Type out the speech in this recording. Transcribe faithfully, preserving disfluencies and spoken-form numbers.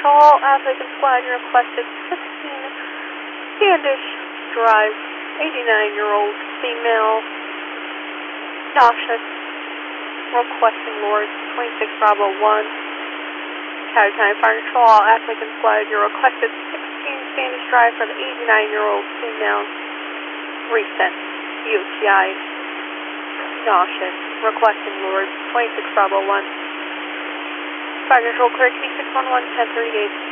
Control, Athlete and Squad, you requested sixteen Standish Drive, eighty-nine-year-old female, nauseous, requesting Lord, twenty-six Bravo one. County County Fire Control, all Athlete and Squad, you requested sixteen Standish Drive for the eighty-nine-year-old female, recent, U T I, nauseous, requesting Lord, twenty-six Bravo one. Fire Control, clear T six one one, ten thirty-eight.